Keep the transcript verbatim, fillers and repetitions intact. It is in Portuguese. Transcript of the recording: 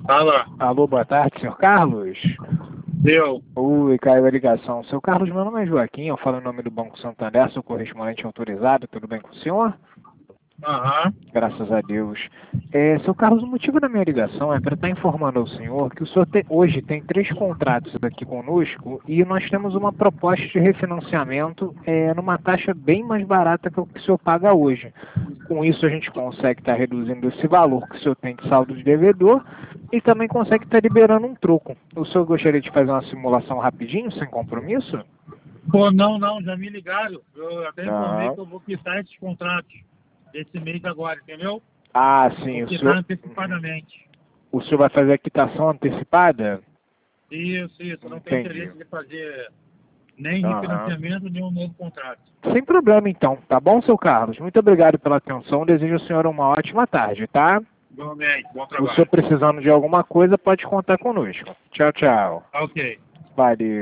Fala. Alô, boa tarde, senhor Carlos. Deu. Oi, caiu a ligação. Seu Carlos, meu nome é Joaquim, eu falo em nome do Banco Santander, sou correspondente autorizado, tudo bem com o senhor? Aham. Graças a Deus. É, seu Carlos, o motivo da minha ligação é para estar informando ao senhor que o senhor te- hoje tem três contratos aqui conosco e nós temos uma proposta de refinanciamento é, numa taxa bem mais barata que o que o senhor paga hoje. Com isso, a gente consegue estar reduzindo esse valor que o senhor tem de saldo de devedor e também consegue estar liberando um troco. O senhor gostaria de fazer uma simulação rapidinho, sem compromisso? Pô, não, não, já me ligaram. Eu até informei Ah, que eu vou quitar esses contratos desse mês agora, entendeu? ah sim, Vou o quitar senhor, antecipadamente. o senhor vai fazer a quitação antecipada? Isso, isso. Não tenho Entendi. interesse de fazer nem Aham. refinanciamento, nem um novo contrato. Sem problema, então. Tá bom, seu Carlos? Muito obrigado pela atenção. Desejo ao senhor uma ótima tarde, tá? Igualmente, bom O senhor trabalho. precisando de alguma coisa, pode contar conosco. Tchau, tchau. Ok. Valeu.